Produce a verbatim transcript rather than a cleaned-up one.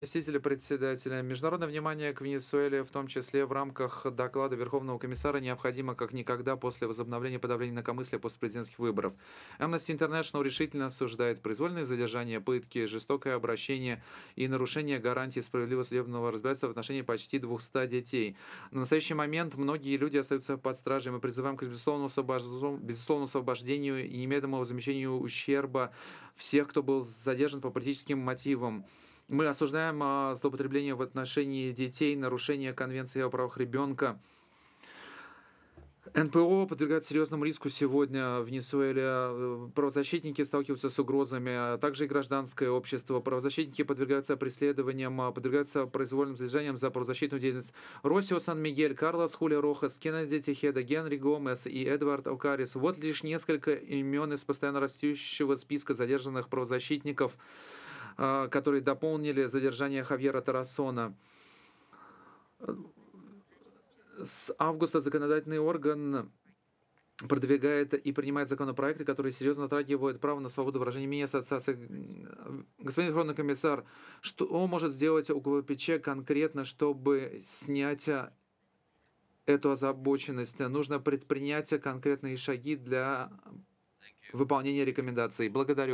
Заместителя председателя. Международное внимание к Венесуэле, в том числе в рамках доклада Верховного комиссара, необходимо как никогда после возобновления подавления инакомыслия после президентских выборов. Amnesty International решительно осуждает произвольные задержания, пытки, жестокое обращение и нарушение гарантий справедливого судебного разбирательства в отношении почти двухсот детей. На настоящий момент многие люди остаются под стражей. Мы призываем к безусловному освобождению, безусловному освобождению и немедленному возмещению ущерба всех, кто был задержан по политическим мотивам. Мы осуждаем а, злоупотребление в отношении детей, нарушение Конвенции о правах ребенка. эн пэ о подвергает серьезному риску сегодня в Венесуэле. э, Правозащитники сталкиваются с угрозами, а также и гражданское общество. Правозащитники подвергаются преследованиям, а, подвергаются произвольным задержаниям за правозащитную деятельность. Росио Сан-Мигель, Карлос Хулио Рохас, Кеннеди Техеда, Генри Гомес и Эдвард Окарис. Вот лишь несколько имен из постоянно растущего списка задержанных правозащитников, а, которые дополнили задержание Хавьера Тарасона. С августа законодательный орган продвигает и принимает законопроекты, которые серьезно затрагивают право на свободу выражения мнения ассоциации. М, Господин Верховный комиссар, что может сделать у ка вэ пэ че конкретно, чтобы снять а, эту озабоченность? Нужно предпринять конкретные шаги для выполнения рекомендаций. Благодарю.